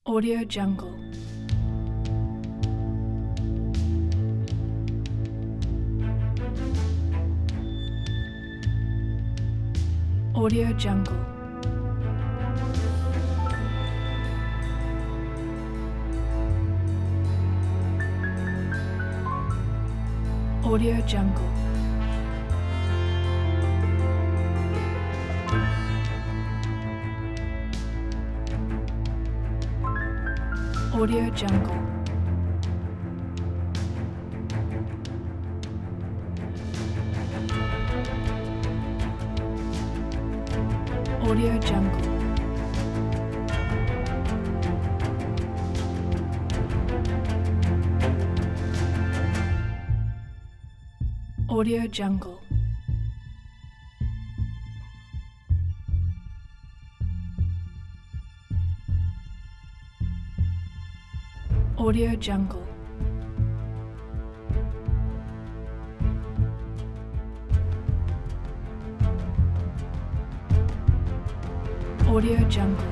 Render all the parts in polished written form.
Audio Jungle. Audio Jungle. Audio Jungle. Audio Jungle. Audio Jungle. Audio Jungle. Audio Jungle. Audio Jungle.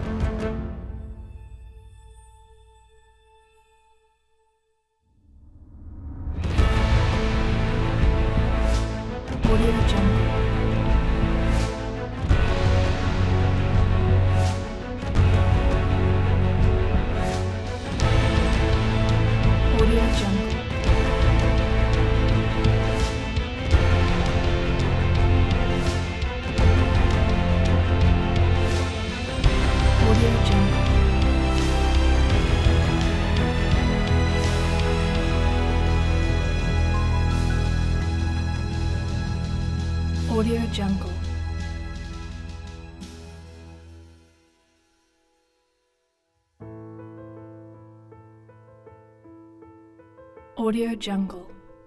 Audio Jungle. Audio Jungle. Audio Jungle. Audio Jungle. Audio Jungle.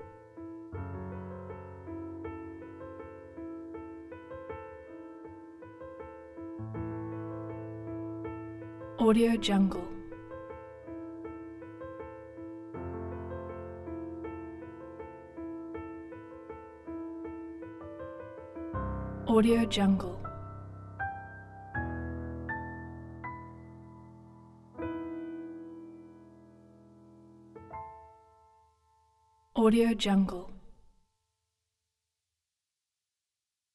Audio Jungle. Audio Jungle. Audio Jungle.